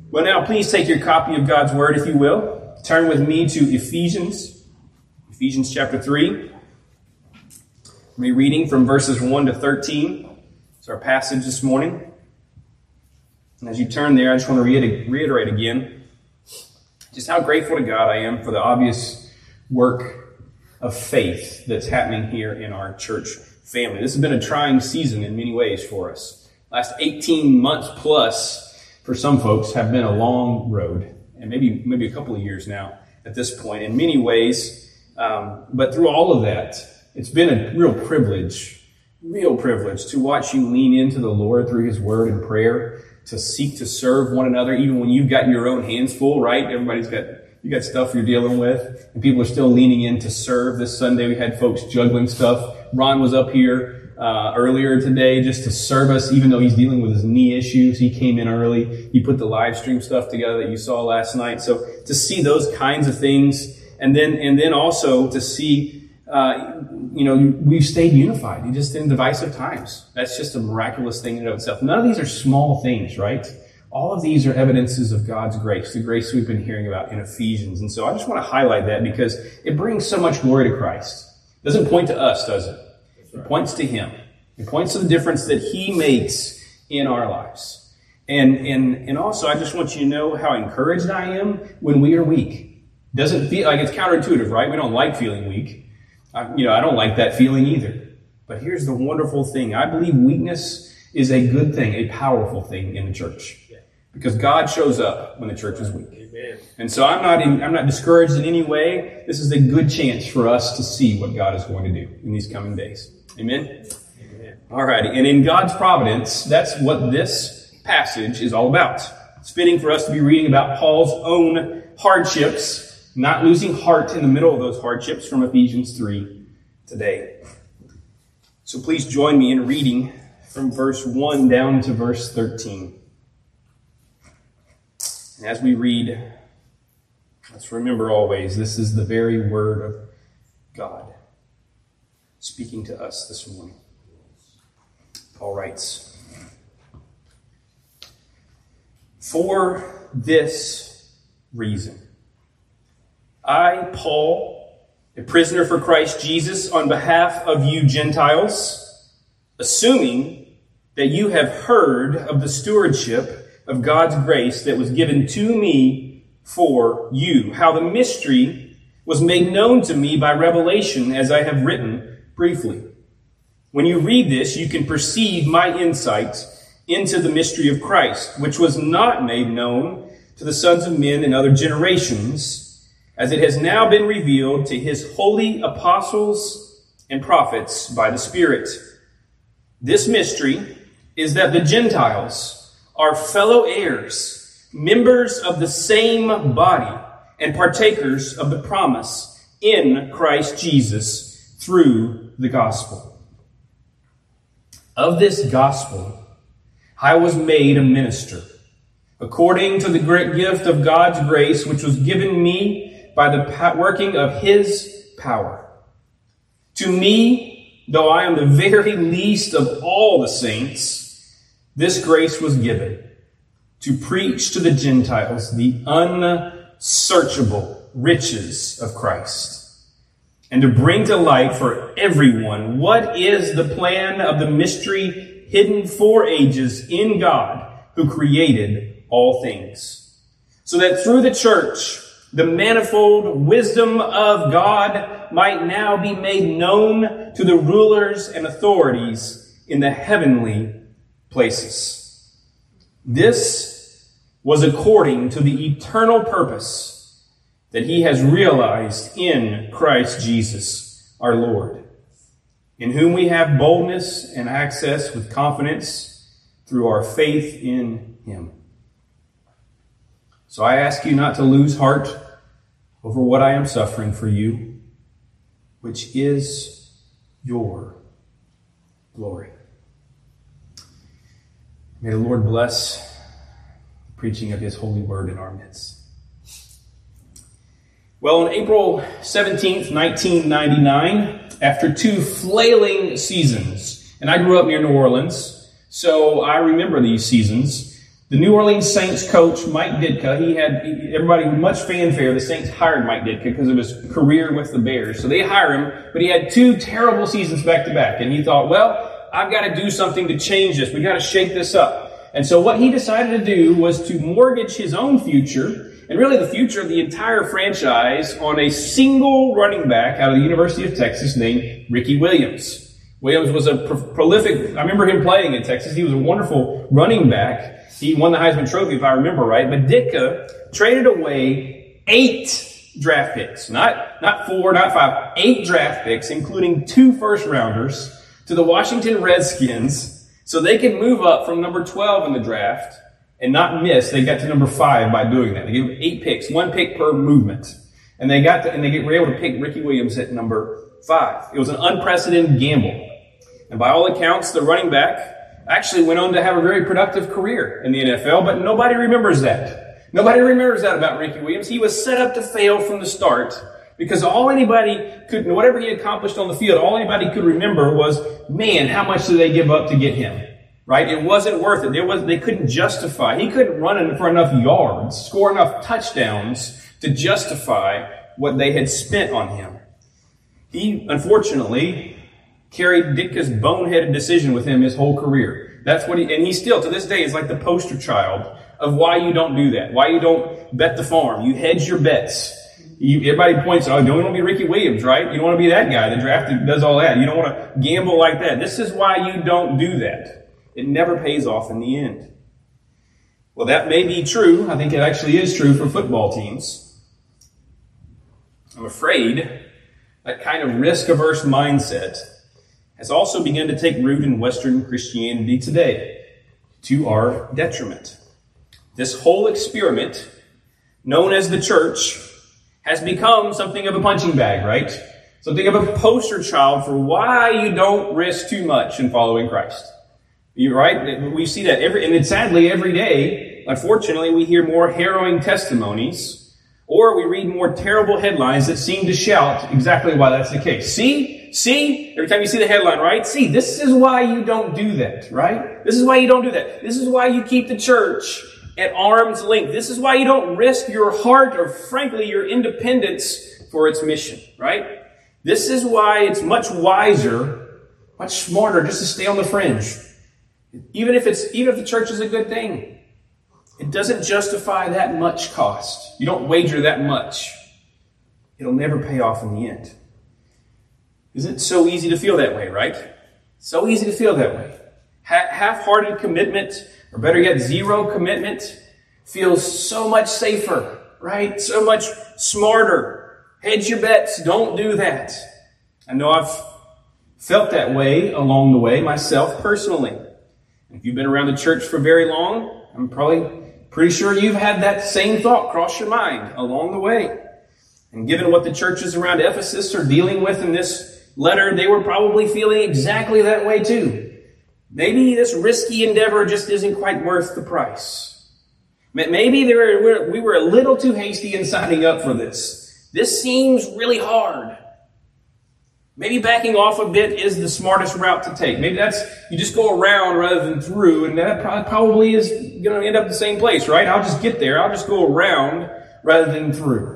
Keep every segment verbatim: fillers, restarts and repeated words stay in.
Well, now please take your copy of God's Word, if you will. Turn with me to Ephesians, Ephesians chapter three. We'll be reading from verses one to thirteen. It's our passage this morning. And as you turn there, I just want to reiterate again just how grateful to God I am for the obvious work of faith that's happening here in our church family. This has been a trying season in many ways for us. Last eighteen months plus for some folks have been a long road, and maybe maybe a couple of years now at this point in many ways. Um, but through all of that, it's been a real privilege, real privilege to watch you lean into the Lord through His Word and prayer, to seek to serve one another, even when you've got your own hands full, right? Everybody's got, you got stuff you're dealing with, and people are still leaning in to serve. This Sunday we had folks juggling stuff. Ron was up here Uh, earlier today just to serve us, even though he's dealing with his knee issues. He came in early. He put the live stream stuff together that you saw last night. So to see those kinds of things, and then and then also to see, uh, you know, we've stayed unified, just in divisive times. That's just a miraculous thing in and of itself. None of these are small things, right? All of these are evidences of God's grace, the grace we've been hearing about in Ephesians. And so I just want to highlight that because it brings so much glory to Christ. It doesn't point to us, does it? It points to Him. It points to the difference that He makes in our lives. And, and, and also, I just want you to know how encouraged I am when we are weak. Doesn't feel like it's counterintuitive, right? We don't like feeling weak. I, you know, I don't like that feeling either. But here's the wonderful thing. I believe weakness is a good thing, a powerful thing in the church. Because God shows up when the church is weak. Amen. And so I'm not in, I'm not discouraged in any way. This is a good chance for us to see what God is going to do in these coming days. Amen? Amen. All right. And in God's providence, that's what this passage is all about. It's fitting for us to be reading about Paul's own hardships, not losing heart in the middle of those hardships, from Ephesians three today. So please join me in reading from verse one down to verse thirteen. And as we read, let's remember always, this is the very word of God speaking to us this morning. Paul writes, "For this reason, I, Paul, a prisoner for Christ Jesus, on behalf of you Gentiles, assuming that you have heard of the stewardship of God's grace that was given to me for you, how the mystery was made known to me by revelation, as I have written briefly. When you read this, you can perceive my insight into the mystery of Christ, which was not made known to the sons of men in other generations, as it has now been revealed to His holy apostles and prophets by the Spirit. This mystery is that the Gentiles are fellow heirs, members of the same body, and partakers of the promise in Christ Jesus through the gospel. Of this gospel, I was made a minister, according to the great gift of God's grace, which was given me by the working of His power. To me, though I am the very least of all the saints, this grace was given to preach to the Gentiles the unsearchable riches of Christ, and to bring to light for everyone what is the plan of the mystery hidden for ages in God, who created all things, so that through the church the manifold wisdom of God might now be made known to the rulers and authorities in the heavenly places. This was according to the eternal purpose that He has realized in Christ Jesus our Lord, in whom we have boldness and access with confidence through our faith in Him. So I ask you not to lose heart over what I am suffering for you, which is your glory." May the Lord bless the preaching of His holy word in our midst. Well, on April seventeenth, nineteen ninety-nine, after two flailing seasons, and I grew up near New Orleans, so I remember these seasons, The New Orleans Saints coach, Mike Ditka, he had everybody with much fanfare. The Saints hired Mike Ditka because of his career with the Bears. So they hired him, but he had two terrible seasons back to back. And he thought, well, I've got to do something to change this. We've got to shake this up. And so what he decided to do was to mortgage his own future, and really the future of the entire franchise, on a single running back out of the University of Texas named Ricky Williams. Williams was a pro- prolific, I remember him playing in Texas. He was a wonderful running back. He won the Heisman Trophy, if I remember right. But Ditka traded away eight draft picks. Not, not four, not five. Eight draft picks, including two first-rounders, to the Washington Redskins so they could move up from number twelve in the draft and not miss. They got to number five by doing that. They gave them eight picks, one pick per movement. And they got to, and they were able to pick Ricky Williams at number five. It was an unprecedented gamble. And by all accounts, the running back actually went on to have a very productive career in the N F L, but nobody remembers that. Nobody remembers that about Ricky Williams. He was set up to fail from the start because all anybody could, whatever he accomplished on the field, all anybody could remember was, man, how much did they give up to get him? Right? It wasn't worth it. There was, they couldn't justify. He couldn't run for enough yards, score enough touchdowns to justify what they had spent on him. He, unfortunately, carried Ditka's boneheaded decision with him his whole career. That's what he, and he still, to this day, is like the poster child of why you don't do that. Why you don't bet the farm. You hedge your bets. You, everybody points, oh, you don't want to be Ricky Williams, right? You don't want to be that guy that drafted, does all that. You don't want to gamble like that. This is why you don't do that. It never pays off in the end. Well, that may be true. I think it actually is true for football teams. I'm afraid that kind of risk-averse mindset has also begun to take root in Western Christianity today, to our detriment. This whole experiment, known as the church, has become something of a punching bag, right? Something of a poster child for why you don't risk too much in following Christ. You right? We see that every, and sadly every day, unfortunately, we hear more harrowing testimonies, or we read more terrible headlines that seem to shout exactly why that's the case. See? See? Every time you see the headline, right? See, this is why you don't do that, right? This is why you don't do that. This is why you keep the church at arm's length. This is why you don't risk your heart or, frankly, your independence for its mission, right? This is why it's much wiser, much smarter just to stay on the fringe. Even if it's, even if the church is a good thing, it doesn't justify that much cost. You don't wager that much. It'll never pay off in the end. Isn't it so easy to feel that way, right? So easy to feel that way. Ha- half-hearted commitment, or better yet, zero commitment, feels so much safer, right? So much smarter. Hedge your bets. Don't do that. I know I've felt that way along the way myself personally. If you've been around the church for very long, I'm probably pretty sure you've had that same thought cross your mind along the way. And given what the churches around Ephesus are dealing with in this letter, they were probably feeling exactly that way too. Maybe this risky endeavor just isn't quite worth the price. Maybe they were, we were a little too hasty in signing up for this. This seems really hard. Maybe backing off a bit is the smartest route to take. Maybe that's, you just go around rather than through, and that probably is going to end up the same place, right? I'll just get there. I'll just go around rather than through.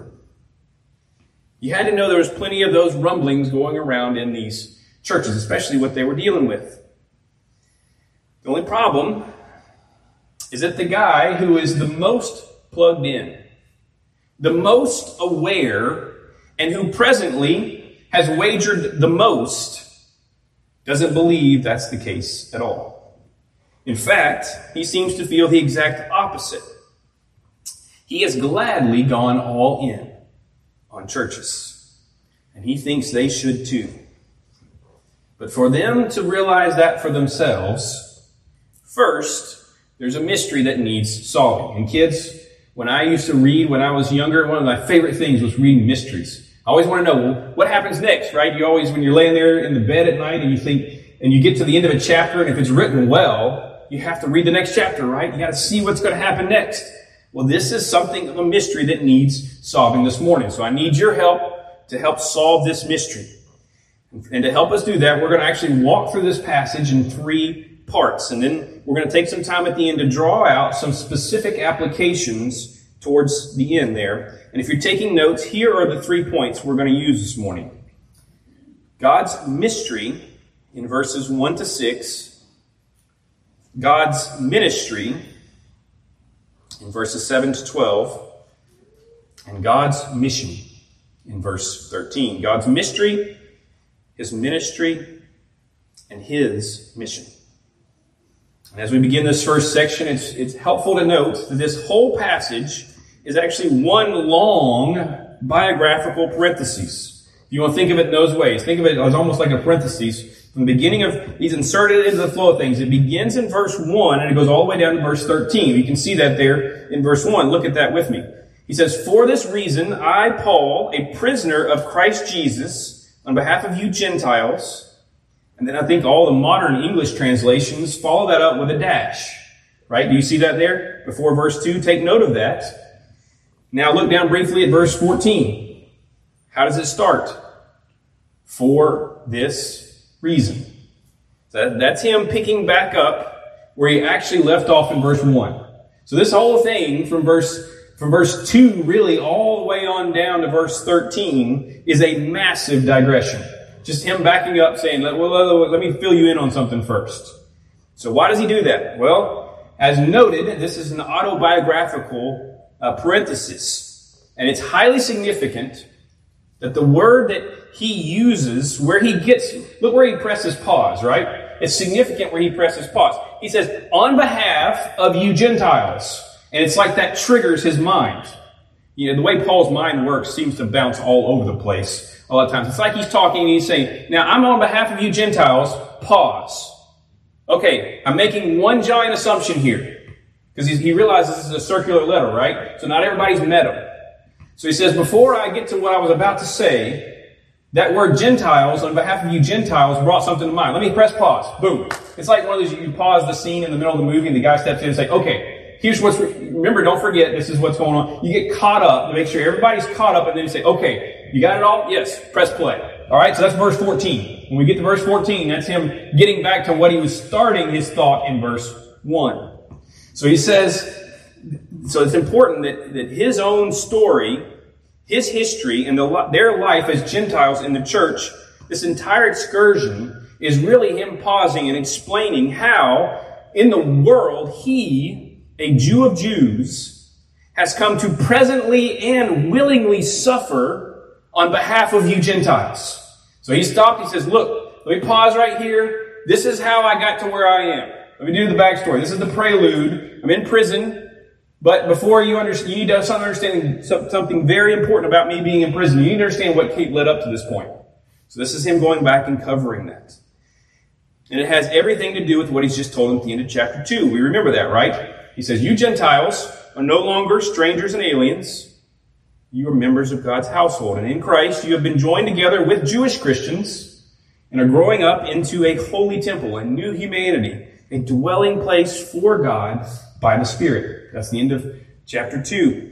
You had to know there was plenty of those rumblings going around in these churches, especially what they were dealing with. The only problem is that the guy who is the most plugged in, the most aware, and who presently has wagered the most, doesn't believe that's the case at all. In fact, he seems to feel the exact opposite. He has gladly gone all in on churches, and he thinks they should too. But for them to realize that for themselves, first, there's a mystery that needs solving. And kids, when I used to read when I was younger, one of my favorite things was reading mysteries. I always want to know, well, what happens next, right? You always, when you're laying there in the bed at night and you think, and you get to the end of a chapter, and if it's written well, you have to read the next chapter, right? You got to see what's going to happen next. Well, this is something of a mystery that needs solving this morning. So I need your help to help solve this mystery. And to help us do that, we're going to actually walk through this passage in three parts. And then we're going to take some time at the end to draw out some specific applications towards the end there. And if you're taking notes, here are the three points we're going to use this morning. God's mystery in verses one to six. God's ministry in verses seven to twelve. And God's mission in verse thirteen. God's mystery, His ministry, and His mission. And as we begin this first section, it's, it's helpful to note that this whole passage is actually one long biographical parenthesis. If you want to think of it in those ways, think of it as almost like a parenthesis. From the beginning of, he's inserted into the flow of things. It begins in verse one and it goes all the way down to verse thirteen. You can see that there in verse one. Look at that with me. He says, "For this reason, I, Paul, a prisoner of Christ Jesus, on behalf of you Gentiles," and then I think all the modern English translations follow that up with a dash. Right? Do you see that there? Before verse two, take note of that. Now look down briefly at verse fourteen. How does it start? For this reason. So that's him picking back up where he actually left off in verse one. So this whole thing from verse from verse two really all the way on down to verse thirteen is a massive digression. Just him backing up saying, well, let me fill you in on something first. So why does he do that? Well, as noted, this is an autobiographical uh, parenthesis. And it's highly significant that the word that he uses, where he gets, look where he presses pause, right? It's significant where he presses pause. He says, on behalf of you Gentiles. And it's like that triggers his mind. You know, the way Paul's mind works seems to bounce all over the place a lot of times. It's like he's talking and he's saying, now I'm on behalf of you Gentiles, pause. Okay, I'm making one giant assumption here. Because he realizes this is a circular letter, right? So not everybody's met him. So he says, before I get to what I was about to say, that word Gentiles, on behalf of you Gentiles, brought something to mind. Let me press pause. Boom. It's like one of those, you pause the scene in the middle of the movie and the guy steps in and say, okay, here's what's, remember, don't forget, this is what's going on. You get caught up to make sure everybody's caught up and then you say, okay, you got it all? Yes, press play. Alright, so that's verse fourteen. When we get to verse fourteen, that's him getting back to what he was starting his thought in verse one. So he says, so it's important that, that his own story, his history, and the, their life as Gentiles in the church, this entire excursion is really him pausing and explaining how in the world he, a Jew of Jews, has come to presently and willingly suffer on behalf of you Gentiles. So he stopped, he says, look, let me pause right here. This is how I got to where I am. Let me do the backstory. This is the prelude. I'm in prison. But before you understand, you need to have some understanding, something very important about me being in prison. You need to understand what led up to this point. So this is him going back and covering that. And it has everything to do with what he's just told him at the end of chapter two. We remember that, right? He says, you Gentiles are no longer strangers and aliens. You are members of God's household. And in Christ, you have been joined together with Jewish Christians and are growing up into a holy temple, a new humanity, a dwelling place for God by the Spirit. That's the end of chapter two.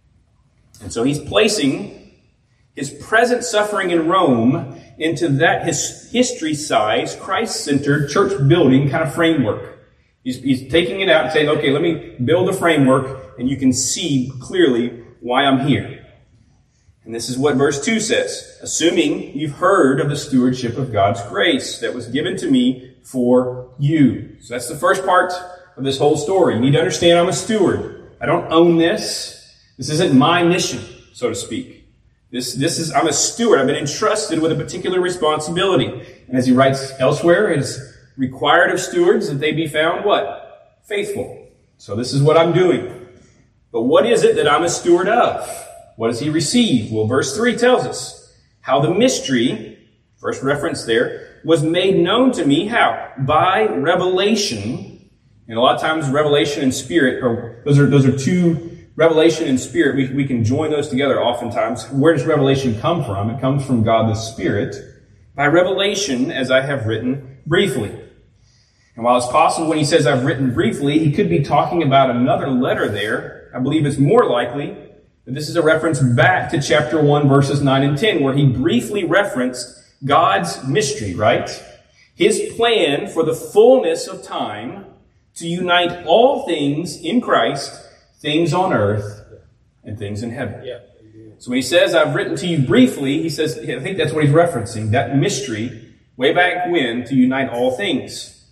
And so he's placing his present suffering in Rome into that his history-sized, Christ-centered, church-building kind of framework. He's, he's taking it out and saying, okay, let me build a framework, and you can see clearly why I'm here. And this is what verse two says. Assuming you've heard of the stewardship of God's grace that was given to me for you. So that's the first part of this whole story. You need to understand I'm a steward. I don't own this. This isn't my mission, so to speak. This, this is, I'm a steward. I've been entrusted with a particular responsibility. And as he writes elsewhere, it is required of stewards that they be found what? Faithful. So this is what I'm doing. But what is it that I'm a steward of? What does he receive? Well, verse three tells us how the mystery, first reference there, was made known to me. How? By revelation. And a lot of times revelation and spirit, or those are those are two, revelation and spirit, we, we can join those together oftentimes. Where does revelation come from? It comes from God the Spirit. By revelation, as I have written briefly. And while it's possible when he says I've written briefly, he could be talking about another letter there. I believe it's more likely that this is a reference back to chapter one, verses nine and ten, where he briefly referenced God's mystery, right? His plan for the fullness of time to unite all things in Christ, things on earth and things in heaven. Yeah. So when he says, I've written to you briefly, he says, I think that's what he's referencing, that mystery way back when to unite all things.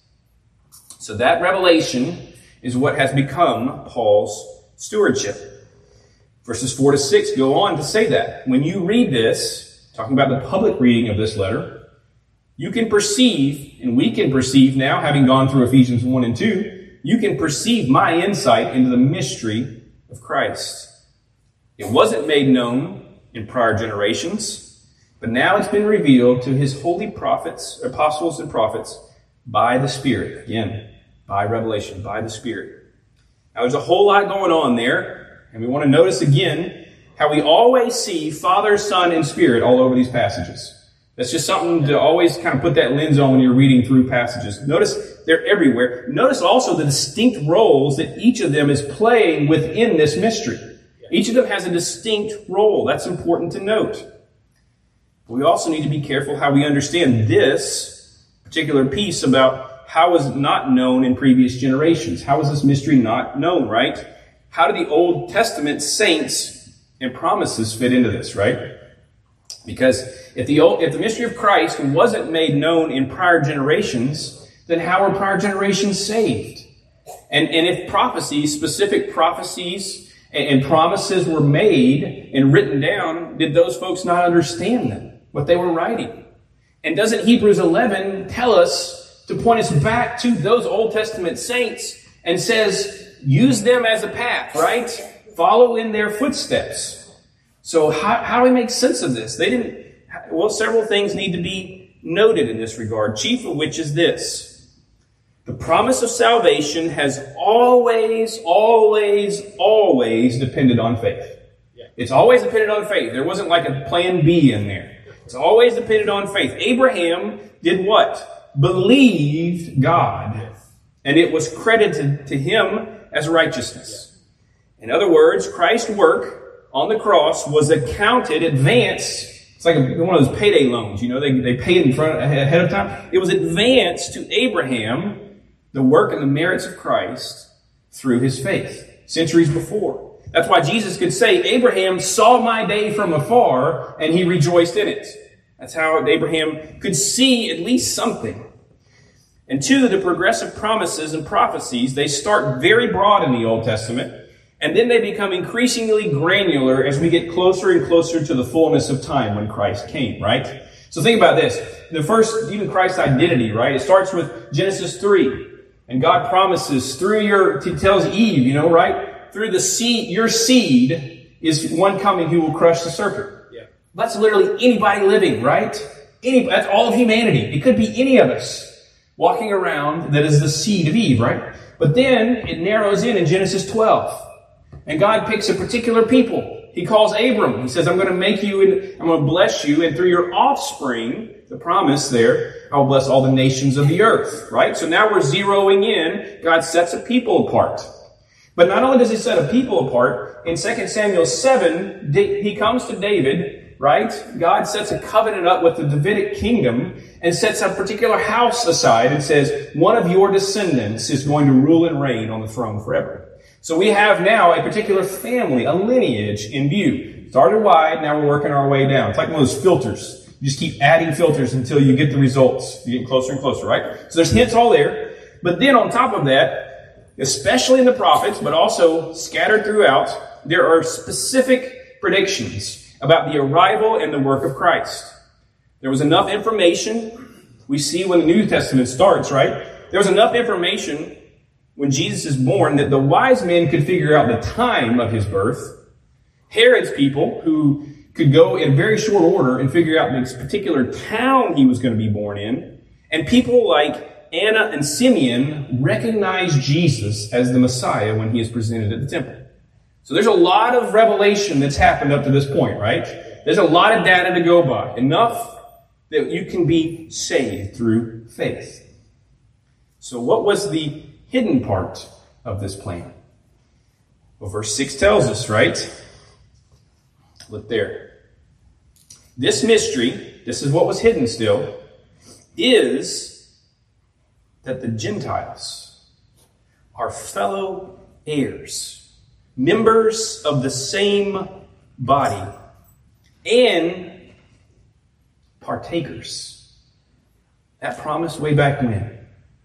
So that revelation is what has become Paul's stewardship. Verses four to six go on to say that. When you read this, talking about the public reading of this letter, you can perceive, and we can perceive now, having gone through Ephesians one and two, you can perceive my insight into the mystery of Christ. It wasn't made known in prior generations, but now it's been revealed to his holy prophets, apostles and prophets, by the Spirit. Again, by revelation, by the Spirit. Now there's a whole lot going on there, and we want to notice again how we always see Father, Son, and Spirit all over these passages. That's just something to always kind of put that lens on when you're reading through passages. Notice they're everywhere. Notice also the distinct roles that each of them is playing within this mystery. Each of them has a distinct role. That's important to note. But we also need to be careful how we understand this particular piece about how was it not known in previous generations. How was this mystery not known, right? How do the Old Testament saints and promises fit into this, right? Because if the old, if the mystery of Christ wasn't made known in prior generations, then how are prior generations saved? And, and if prophecies, specific prophecies and, and promises were made and written down, did those folks not understand them, what they were writing? And doesn't Hebrews eleven tell us to point us back to those Old Testament saints and says, use them as a path, right? Follow in their footsteps. So how, how do we make sense of this? They didn't, well, several things need to be noted in this regard, chief of which is this. The promise of salvation has always, always, always depended on faith. Yeah. It's always depended on faith. There wasn't like a plan B in there. It's always depended on faith. Abraham did what? Believed God. And it was credited to him as righteousness. In other words, Christ's work on the cross was accounted, advanced. It's like a, one of those payday loans, you know, they, they pay it in front ahead of time. It was advanced to Abraham, the work and the merits of Christ, through his faith, centuries before. That's why Jesus could say, Abraham saw my day from afar, and he rejoiced in it. That's how Abraham could see at least something. And two, the progressive promises and prophecies, they start very broad in the Old Testament, and then they become increasingly granular as we get closer and closer to the fullness of time when Christ came, right? So think about this. The first, even Christ's identity, right? It starts with Genesis three. And God promises through your, he tells Eve, you know, right? Through the seed, your seed is one coming who will crush the serpent. Yeah. That's literally anybody living, right? Any, that's all of humanity. It could be any of us walking around that is the seed of Eve, right? But then it narrows in in Genesis twelve. And God picks a particular people. He calls Abram. He says, I'm going to make you, and I'm going to bless you, and through your offspring, the promise there, I will bless all the nations of the earth, right? So now we're zeroing in. God sets a people apart. But not only does he set a people apart, in Second Samuel seven, he comes to David, right? God sets a covenant up with the Davidic kingdom and sets a particular house aside and says, one of your descendants is going to rule and reign on the throne forever. So we have now a particular family, a lineage in view. Started wide, now we're working our way down. It's like one of those filters. You just keep adding filters until you get the results. You get closer and closer, right? So there's hints all there. But then on top of that, especially in the prophets, but also scattered throughout, there are specific predictions about the arrival and the work of Christ. There was enough information. We see when the New Testament starts, right? There was enough information when Jesus is born that the wise men could figure out the time of his birth. Herod's people, who could go in very short order and figure out this particular town he was going to be born in. And people like Anna and Simeon recognized Jesus as the Messiah when he is presented at the temple. So there's a lot of revelation that's happened up to this point, right? There's a lot of data to go by. Enough that you can be saved through faith. So what was the hidden part of this plan? Well, verse six tells us, right? Look there. This mystery, this is what was hidden still, is that the Gentiles are fellow heirs, members of the same body, and partakers. That promise way back when.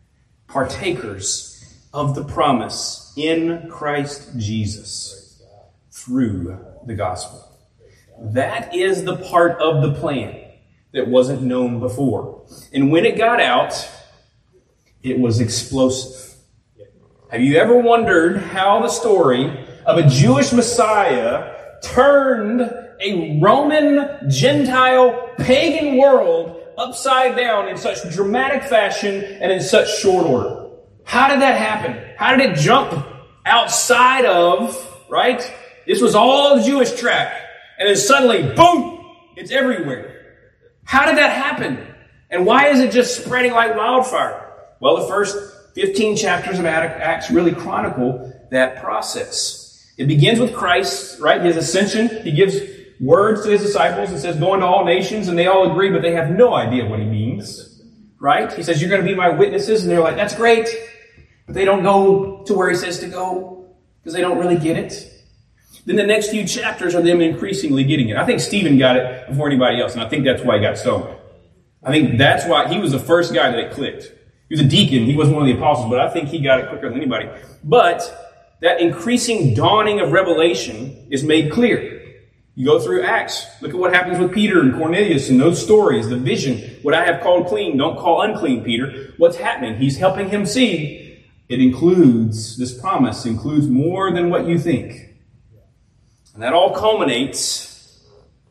Partakers of the promise in Christ Jesus through the gospel. That is the part of the plan that wasn't known before. And when it got out, it was explosive. Have you ever wondered how the story of a Jewish Messiah turned a Roman, Gentile, pagan world upside down in such dramatic fashion and in such short order? How did that happen? How did it jump outside of, right? This was all the Jewish track. And then suddenly, boom, it's everywhere. How did that happen? And why is it just spreading like wildfire? Well, the first fifteen chapters of Acts really chronicle that process. It begins with Christ, right? His ascension. He gives words to his disciples and says, go into all nations, and they all agree, but they have no idea what he means, right? He says, you're going to be my witnesses, and they're like, that's great, but they don't go to where he says to go because they don't really get it. Then the next few chapters are them increasingly getting it. I think Stephen got it before anybody else, and I think that's why he got stoned. I think that's why he was the first guy that it clicked. He was a deacon. He wasn't one of the apostles, but I think he got it quicker than anybody. But that increasing dawning of revelation is made clear. You go through Acts. Look at what happens with Peter and Cornelius and those stories, the vision. What I have called clean, don't call unclean, Peter. What's happening? He's helping him see. It includes, this promise includes more than what you think. And that all culminates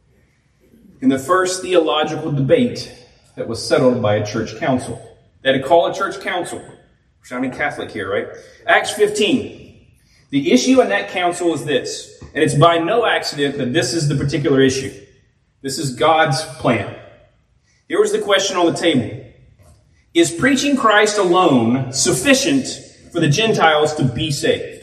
in the first theological debate that was settled by a church council. They had to call a church council. We're sounding Catholic here, right? Acts fifteen. The issue in that council is this, and it's by no accident that this is the particular issue. This is God's plan. Here was the question on the table. Is preaching Christ alone sufficient for the Gentiles to be saved?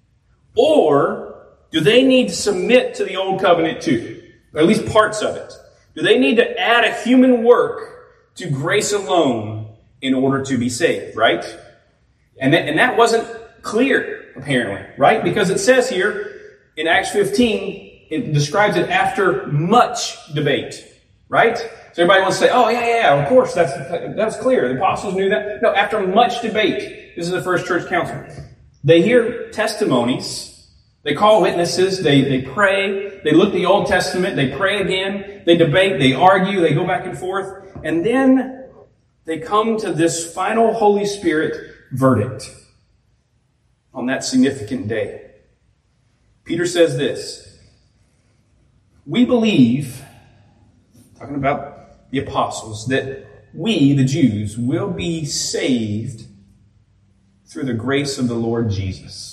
Or do they need to submit to the old covenant too? Or at least parts of it? Do they need to add a human work to grace alone in order to be saved, right? And that, and that wasn't clear, apparently, right? Because it says here in Acts fifteen, it describes it after much debate, right? So everybody wants to say, oh, yeah, yeah, yeah, of course, that's, that's clear. The apostles knew that. No, after much debate, this is the first church council. They hear testimonies. They call witnesses, they, they pray, they look at the Old Testament, they pray again, they debate, they argue, they go back and forth, and then they come to this final Holy Spirit verdict on that significant day. Peter says this, we believe, talking about the apostles, that we, the Jews, will be saved through the grace of the Lord Jesus.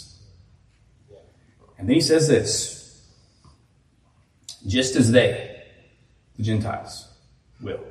And then he says this, just as they, the Gentiles, will.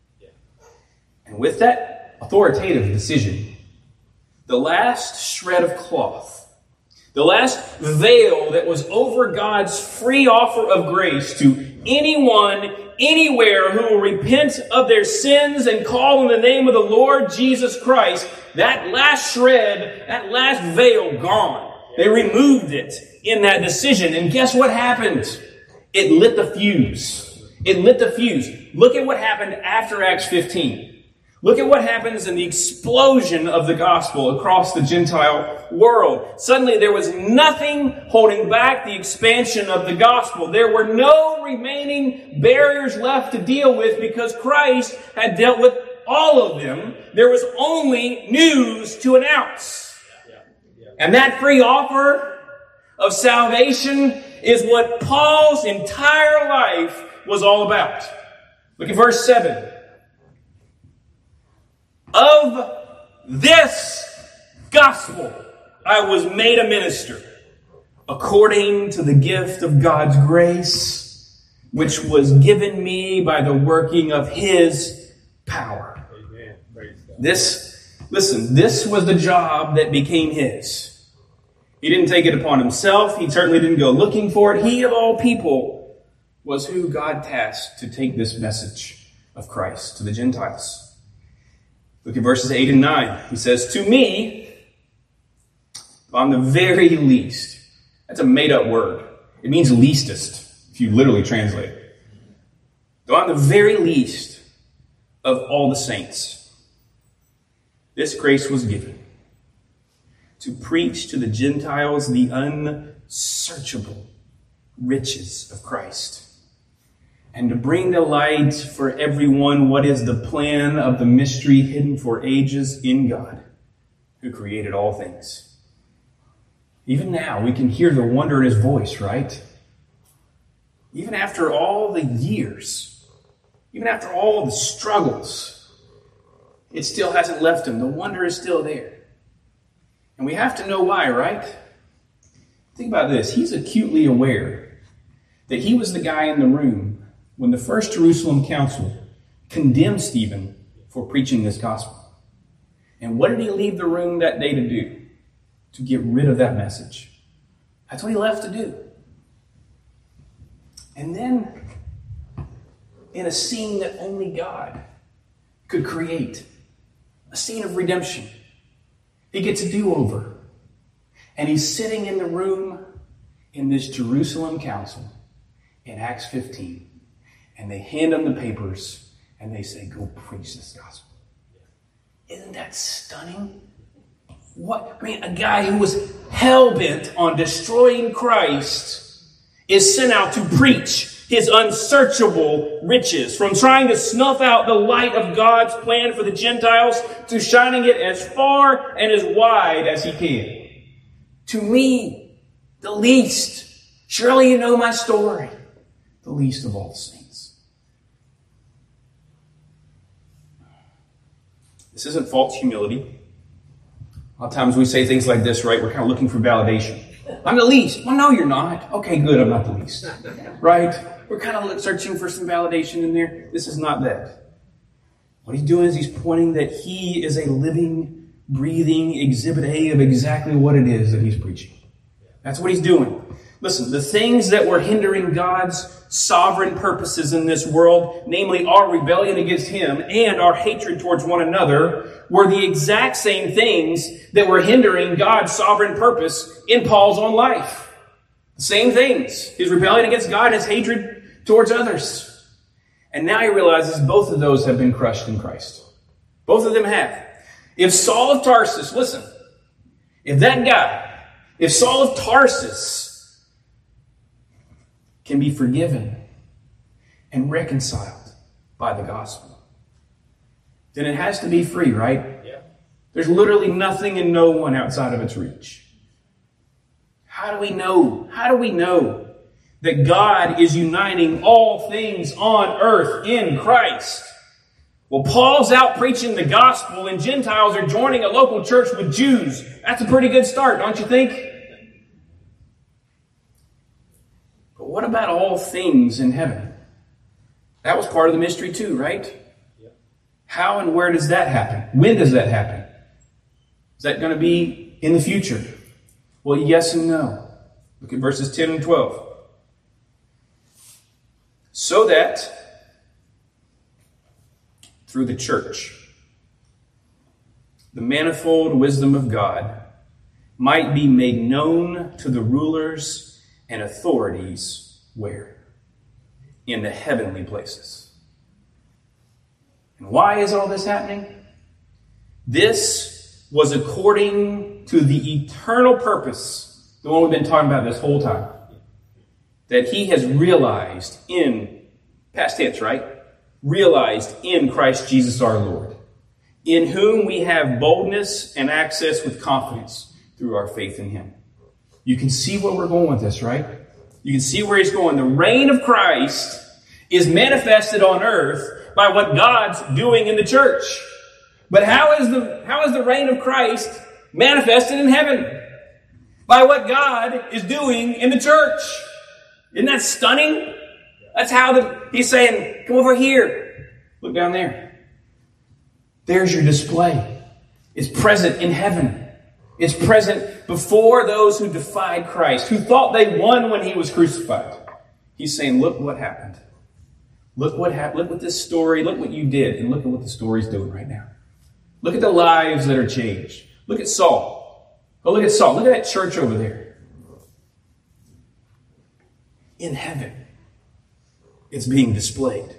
And with that authoritative decision, the last shred of cloth, the last veil that was over God's free offer of grace to anyone, anywhere who will repent of their sins and call on the name of the Lord Jesus Christ, that last shred, that last veil gone. They removed it in that decision. And guess what happened? It lit the fuse. It lit the fuse. Look at what happened after Acts fifteen. Look at what happens in the explosion of the gospel across the Gentile world. Suddenly there was nothing holding back the expansion of the gospel. There were no remaining barriers left to deal with because Christ had dealt with all of them. There was only news to announce. And that free offer of salvation is what Paul's entire life was all about. Look at verse seven. Of this gospel I was made a minister, according to the gift of God's grace, which was given me by the working of His power. Amen. This, listen, this was the job that became His. He didn't take it upon Himself. He certainly didn't go looking for it. He, of all people, was who God tasked to take this message of Christ to the Gentiles. Look at verses eight and nine. He says, to me, on the very least. That's a made-up word. It means leastest, if you literally translate it. Though on the very least of all the saints, this grace was given to preach to the Gentiles the unsearchable riches of Christ, and to bring to light for everyone what is the plan of the mystery hidden for ages in God, who created all things. Even now, we can hear the wonder in his voice, right? Even after all the years, even after all the struggles, it still hasn't left him. The wonder is still there. And we have to know why, right? Think about this. He's acutely aware that he was the guy in the room when the First Jerusalem Council condemned Stephen for preaching this gospel. And what did he leave the room that day to do? To get rid of that message. That's what he left to do. And then, in a scene that only God could create, a scene of redemption, he gets a do-over. And he's sitting in the room in this Jerusalem council in Acts fifteen. And they hand him the papers and they say, go preach this gospel. Isn't that stunning? What? I mean, a guy who was hell-bent on destroying Christ is sent out to preach his unsearchable riches, from trying to snuff out the light of God's plan for the Gentiles to shining it as far and as wide as he can. To me, the least, surely you know my story, the least of all the saints. This isn't false humility. A lot of times we say things like this, right? We're kind of looking for validation. I'm the least. Well, no, you're not. Okay, good. I'm not the least. Right? We're kind of searching for some validation in there. This is not that. What he's doing is he's pointing that he is a living, breathing exhibit A of exactly what it is that he's preaching. That's what he's doing. Listen, the things that were hindering God's sovereign purposes in this world, namely our rebellion against him and our hatred towards one another, were the exact same things that were hindering God's sovereign purpose in Paul's own life. The same things. His rebellion against God and his hatred towards others. And now he realizes both of those have been crushed in Christ. Both of them have. If Saul of Tarsus, listen, if that guy, if Saul of Tarsus can be forgiven and reconciled by the gospel, then it has to be free, right? Yeah. There's literally nothing and no one outside of its reach. How do we know? How do we know that God is uniting all things on earth in Christ? Well, Paul's out preaching the gospel and Gentiles are joining a local church with Jews. That's a pretty good start, don't you think? But what about all things in heaven? That was part of the mystery too, right? How and where does that happen? When does that happen? Is that going to be in the future? Well, yes and no. Look at verses ten and twelve. So that through the church, the manifold wisdom of God might be made known to the rulers and authorities where? In the heavenly places. And why is all this happening? This was according to the eternal purpose, the one we've been talking about this whole time, that he has realized in, past tense, right? Realized in Christ Jesus our Lord, in whom we have boldness and access with confidence through our faith in him. You can see where we're going with this, right? You can see where he's going. The reign of Christ is manifested on earth by what God's doing in the church. But how is the, how is the reign of Christ manifested in heaven? By what God is doing in the church. Isn't that stunning? That's how the, he's saying, come over here. Look down there. There's your display. It's present in heaven. It's present before those who defied Christ, who thought they won when he was crucified. He's saying, look what happened. Look what happened. Look what this story, look what you did, and look at what the story's doing right now. Look at the lives that are changed. Look at Saul. Oh, look at Saul. Look at that church over there. In heaven, it's being displayed.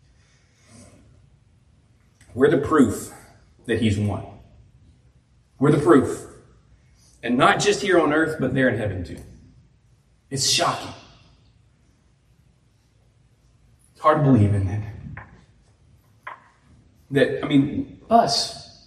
We're the proof that he's won. We're the proof. And not just here on earth, but there in heaven too. It's shocking. It's hard to believe, isn't it? That, I mean, us.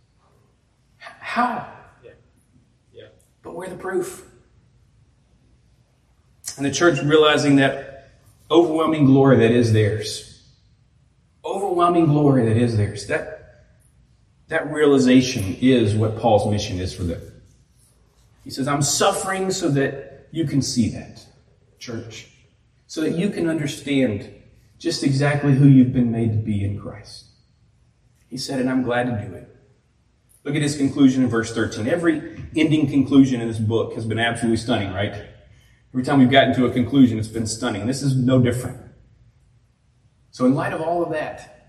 How? Yeah. Yeah. But we're the proof. And the church realizing that overwhelming glory that is theirs. Overwhelming glory that is theirs. That, that realization is what Paul's mission is for them. He says, I'm suffering so that you can see that, church. So that you can understand just exactly who you've been made to be in Christ. He said, and I'm glad to do it. Look at his conclusion in verse thirteen. Every ending conclusion in this book has been absolutely stunning, right? Every time we've gotten to a conclusion, it's been stunning. This is no different. So in light of all of that,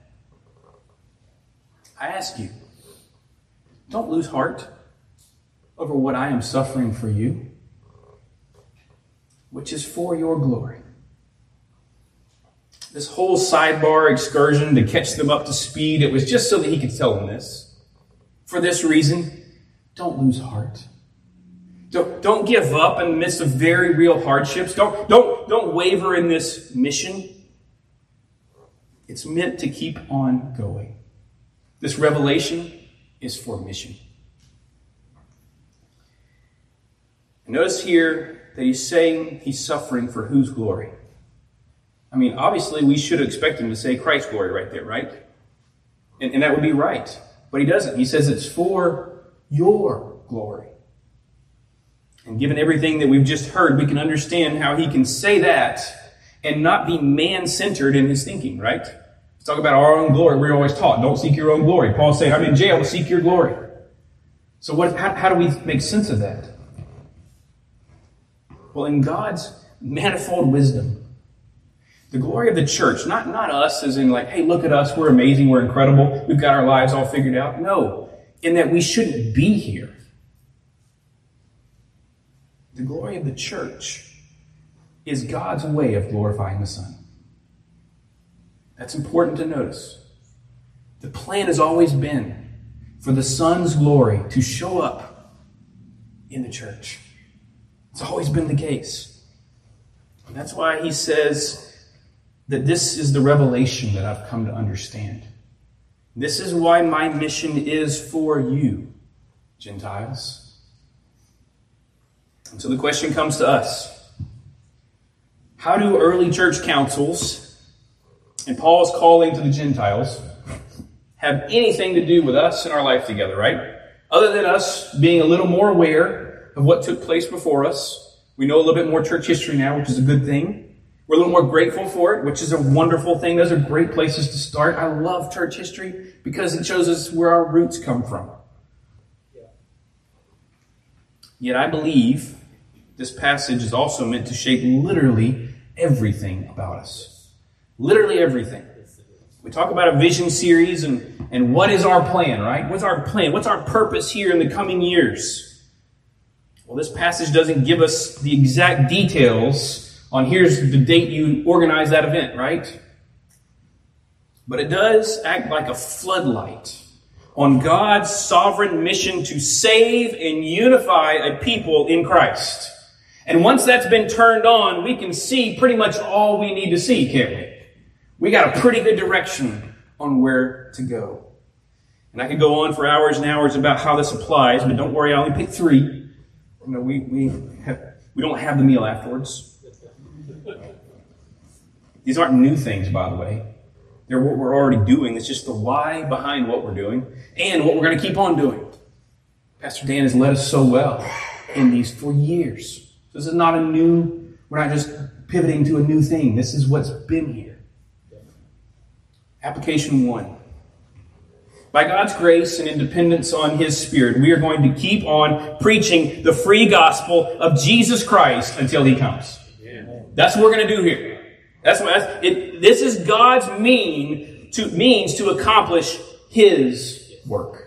I ask you, don't lose heart over what I am suffering for you, which is for your glory. This whole sidebar excursion to catch them up to speed, it was just so that he could tell them this. For this reason, don't lose heart. Don't, don't give up in the midst of very real hardships. Don't, don't, don't waver in this mission. It's meant to keep on going. This revelation is for mission. Notice here that he's saying he's suffering for whose glory? I mean, obviously, we should expect him to say Christ's glory right there, right? And, and that would be right. But he doesn't. He says it's for your glory. And given everything that we've just heard, we can understand how he can say that and not be man-centered in his thinking, right? Let's talk about our own glory. We're always taught, don't seek your own glory. Paul's saying, I'm in jail to seek your glory. So what? How, how do we make sense of that? Well, in God's manifold wisdom, the glory of the church, not, not us as in like, hey, look at us, we're amazing, we're incredible, we've got our lives all figured out. No, in that we shouldn't be here. The glory of the church is God's way of glorifying the Son. That's important to notice. The plan has always been for the Son's glory to show up in the church. It's always been the case. And that's why he says that this is the revelation that I've come to understand. This is why my mission is for you, Gentiles. And so the question comes to us. How do early church councils and Paul's calling to the Gentiles have anything to do with us and our life together, right? Other than us being a little more aware of what took place before us. We know a little bit more church history now, which is a good thing. We're a little more grateful for it, which is a wonderful thing. Those are great places to start. I love church history because it shows us where our roots come from. Yet I believe this passage is also meant to shape literally everything about us. Literally everything. We talk about a vision series and, and what is our plan, right? What's our plan? What's our purpose here in the coming years? Well, this passage doesn't give us the exact details on here's the date you organize that event, right? But it does act like a floodlight on God's sovereign mission to save and unify a people in Christ. And once that's been turned on, we can see pretty much all we need to see, can't we? We got a pretty good direction on where to go. And I could go on for hours and hours about how this applies, but don't worry, I only picked three. You know, we we have, we don't have the meal afterwards. These aren't new things, by the way. They're what we're already doing. It's just the why behind what we're doing and what we're going to keep on doing. Pastor Dan has led us so well in these for years. So this is not a new, we're not just pivoting to a new thing. This is what's been here. Application one. By God's grace and in dependence on His Spirit, we are going to keep on preaching the free gospel of Jesus Christ until He comes. Yeah. That's what we're going to do here. That's what that's, it, this is God's mean to means to accomplish His work.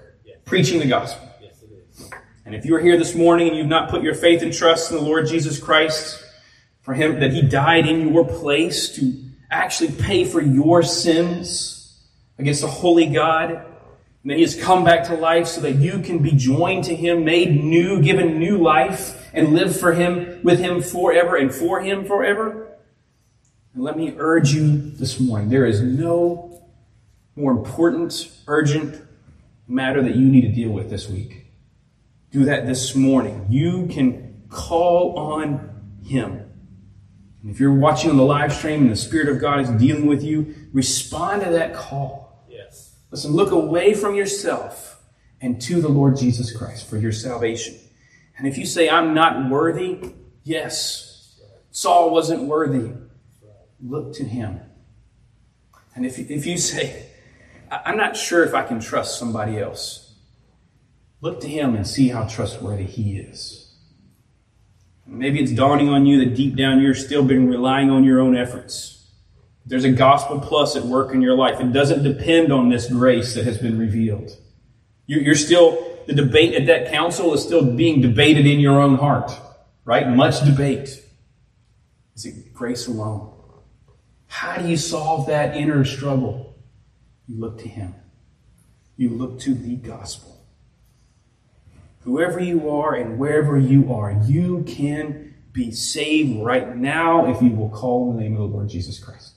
preaching the gospel. Yes, it is. And if you're here this morning and you've not put your faith and trust in the Lord Jesus Christ, for him, that he died in your place to actually pay for your sins against a holy God, and that he has come back to life so that you can be joined to him, made new, given new life, and live for him, with him forever and for him forever. And let me urge you this morning, there is no more important, urgent matter that you need to deal with this week. Do that this morning. You can call on him. And if you're watching on the live stream and the Spirit of God is dealing with you, respond to that call. Yes. Listen, look away from yourself and to the Lord Jesus Christ for your salvation. And if you say, I'm not worthy, yes, Saul wasn't worthy. Look to him. And if, if you say, I'm not sure if I can trust somebody else, look to him and see how trustworthy he is. Maybe it's dawning on you that deep down you're still been relying on your own efforts. There's a gospel plus at work in your life. It doesn't depend on this grace that has been revealed. You're still, the debate at that council is still being debated in your own heart, right? Much debate. Is it grace alone? How do you solve that inner struggle? You look to him. You look to the gospel. Whoever you are and wherever you are, you can be saved right now if you will call on the name of the Lord Jesus Christ.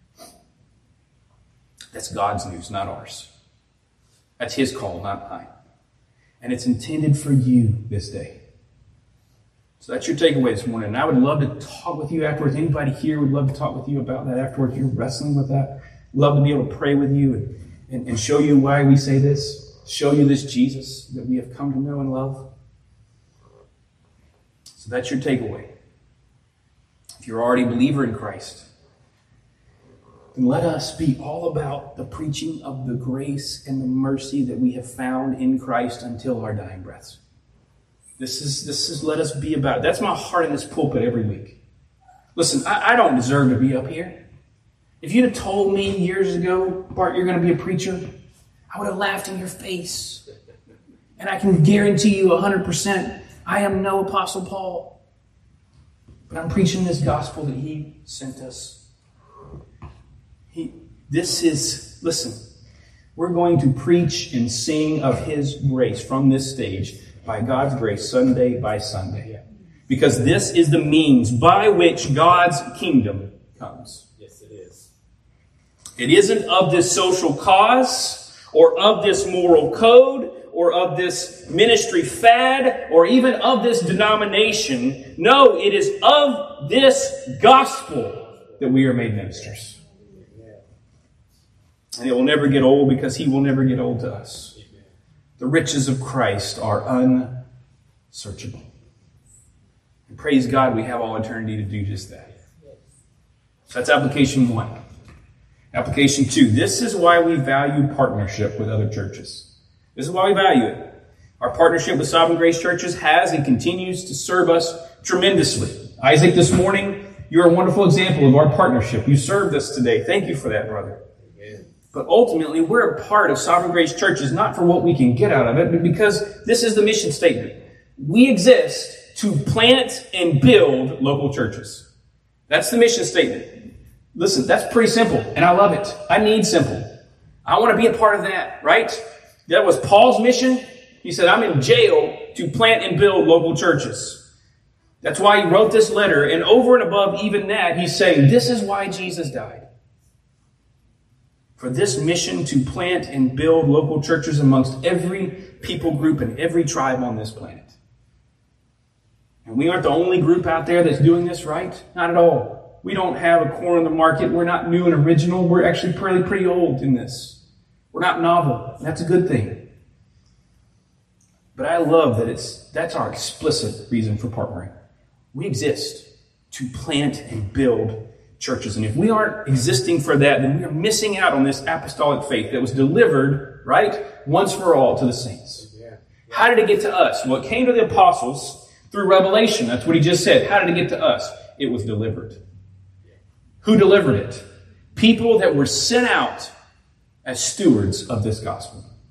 That's God's news, not ours. That's his call, not mine. And it's intended for you this day. So that's your takeaway this morning. And I would love to talk with you afterwards. Anybody here would love to talk with you about that afterwards. You're wrestling with that. Love to be able to pray with you and, and, and show you why we say this. Show you this Jesus that we have come to know and love. So that's your takeaway. If you're already a believer in Christ, then let us be all about the preaching of the grace and the mercy that we have found in Christ until our dying breaths. This is, this is, let us be about it. That's my heart in this pulpit every week. Listen, I, I don't deserve to be up here. If you'd have told me years ago, Bart, you're going to be a preacher, I would have laughed in your face. And I can guarantee you one hundred percent, I am no Apostle Paul. But I'm preaching this gospel that he sent us. He, this is, listen, we're going to preach and sing of his grace from this stage by God's grace, Sunday by Sunday. Because this is the means by which God's kingdom comes. Yes, it is. It isn't of this social cause, or of this moral code, or of this ministry fad, or even of this denomination. No, it is of this gospel that we are made ministers. And it will never get old because he will never get old to us. The riches of Christ are unsearchable. And praise God, we have all eternity to do just that. So that's application one. Application two. This is why we value partnership with other churches. This is why we value it. Our partnership with Sovereign Grace Churches has and continues to serve us tremendously. Isaac, this morning, you're a wonderful example of our partnership. You served us today. Thank you for that, brother. Amen. But ultimately, we're a part of Sovereign Grace Churches, not for what we can get out of it, but because this is the mission statement. We exist to plant and build local churches. That's the mission statement. Listen, that's pretty simple, and I love it. I need simple. I want to be a part of that, right? That was Paul's mission. He said, I'm in jail to plant and build local churches. That's why he wrote this letter, and over and above even that, he's saying, this is why Jesus died. For this mission to plant and build local churches amongst every people group and every tribe on this planet. And we aren't the only group out there that's doing this, right? Not at all. We don't have a corner in the market. We're not new and original. We're actually pretty, pretty old in this. We're not novel. And that's a good thing. But I love that it's that's our explicit reason for partnering. We exist to plant and build churches. And if we aren't existing for that, then we are missing out on this apostolic faith that was delivered, right, once for all to the saints. Yeah. How did it get to us? Well, it came to the apostles through revelation. That's what he just said. How did it get to us? It was delivered. Who delivered it? People that were sent out as stewards of this gospel.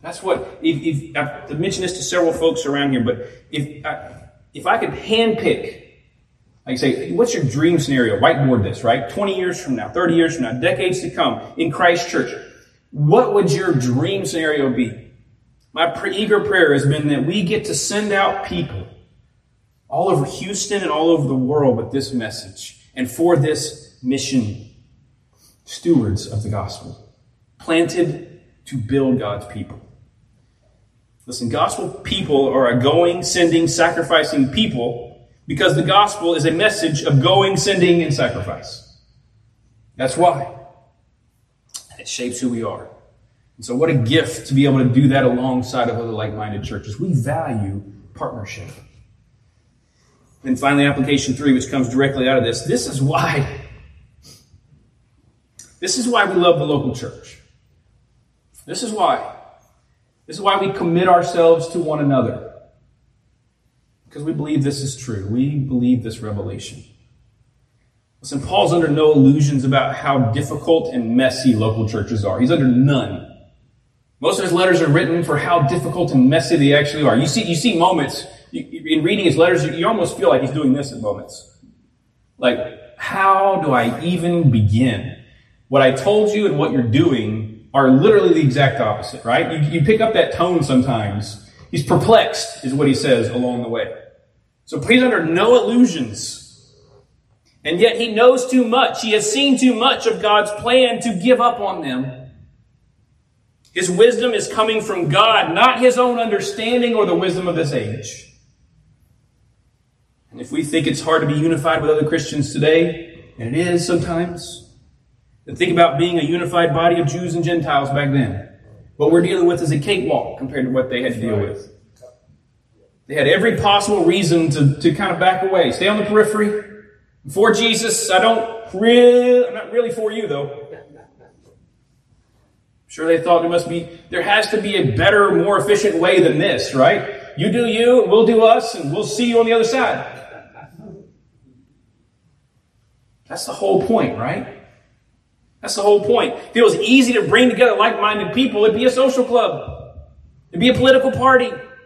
That's what, if, if I've mentioned this to several folks around here, but if I, if I could handpick, like say, what's your dream scenario? Whiteboard this, right? twenty years from now, thirty years from now, decades to come in Christ Church. What would your dream scenario be? My pre- eager prayer has been that we get to send out people all over Houston and all over the world with this message and for this mission. Stewards of the gospel, planted to build God's people. Listen, gospel people are a going, sending, sacrificing people because the gospel is a message of going, sending, and sacrifice. That's why. It shapes who we are. And so what a gift to be able to do that alongside of other like-minded churches. We value partnership. And finally, application three, which comes directly out of this. This is why, this is why we love the local church. This is why. This is why we commit ourselves to one another. Because we believe this is true. We believe this revelation. Listen, Paul's under no illusions about how difficult and messy local churches are. He's under none. Most of his letters are written for how difficult and messy they actually are. You see, you see moments, in reading his letters, you almost feel like he's doing this at moments. Like, how do I even begin? What I told you and what you're doing are literally the exact opposite, right? You, you pick up that tone sometimes. He's perplexed, is what he says along the way. So he's under no illusions. And yet he knows too much. He has seen too much of God's plan to give up on them. His wisdom is coming from God, not his own understanding or the wisdom of this age. And if we think it's hard to be unified with other Christians today, and it is sometimes, then think about being a unified body of Jews and Gentiles back then. What we're dealing with is a cakewalk compared to what they had to deal with. They had every possible reason to, to kind of back away, stay on the periphery. For Jesus, I don't really, I'm not really for you though. Sure, they thought there must be, there has to be a better, more efficient way than this, right? You do you, we'll do us, and we'll see you on the other side. That's the whole point, right? That's the whole point. If it was easy to bring together like-minded people, it'd be a social club. It'd be a political party.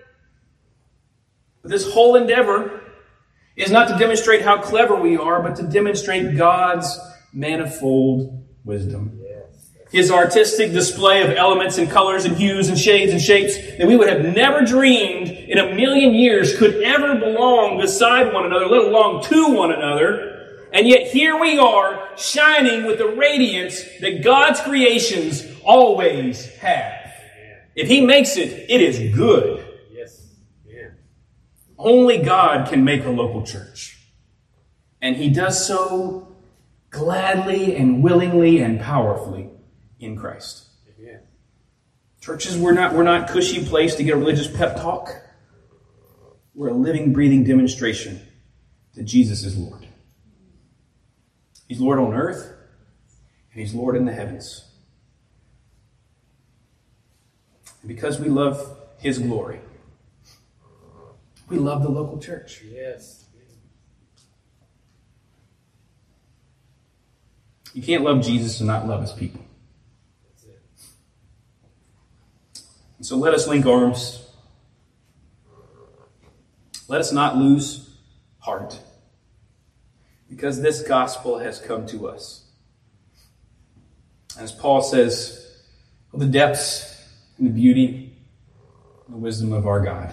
But this whole endeavor is not to demonstrate how clever we are, but to demonstrate God's manifold wisdom. His artistic display of elements and colors and hues and shades and shapes that we would have never dreamed in a million years could ever belong beside one another, let alone to one another. And yet here we are, shining with the radiance that God's creations always have. If He makes it, it is good. Yes. Yeah. Only God can make a local church. And He does so gladly and willingly and powerfully in Christ. Amen. Churches, we're not, we're not cushy place to get a religious pep talk. We're a living, breathing demonstration that Jesus is Lord. He's Lord on earth, and He's Lord in the heavens. And because we love His glory, we love the local church. Yes. You can't love Jesus and not love His people. That's it. And so let us link arms. Let us not lose heart. Because this gospel has come to us. As Paul says, of the depths and the beauty and the wisdom of our God.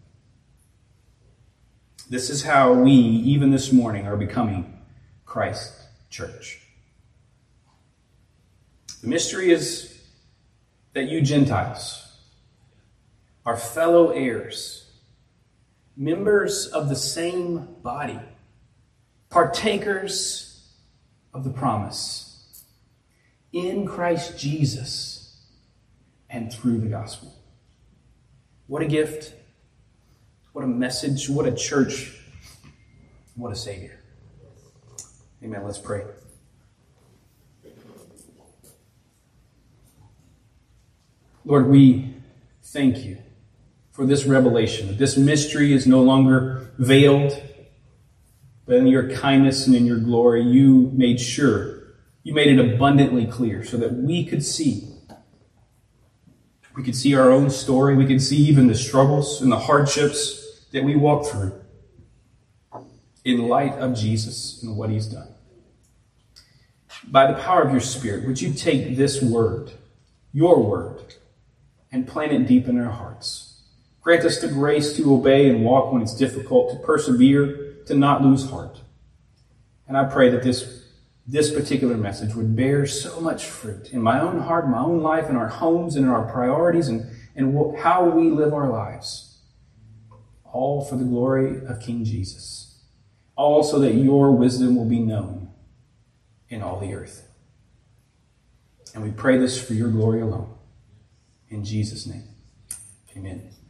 This is how we, even this morning, are becoming Christ's church. The mystery is that you Gentiles are fellow heirs, members of the same body, partakers of the promise in Christ Jesus and through the gospel. What a gift. What a message. What a church. What a Savior. Amen. Let's pray. Lord, we thank you for this revelation, that this mystery is no longer veiled, but in your kindness and in your glory, you made sure, you made it abundantly clear so that we could see We could see our own story. We could see even the struggles and the hardships that we walk through in light of Jesus and what he's done. By the power of your Spirit, would you take this word, your word, and plant it deep in our hearts? Grant us the grace to obey and walk when it's difficult, to persevere, to not lose heart. And I pray that this, this particular message would bear so much fruit in my own heart, my own life, in our homes, and in our priorities, and, and how we live our lives. All for the glory of King Jesus. All so that your wisdom will be known in all the earth. And we pray this for your glory alone. In Jesus' name, amen.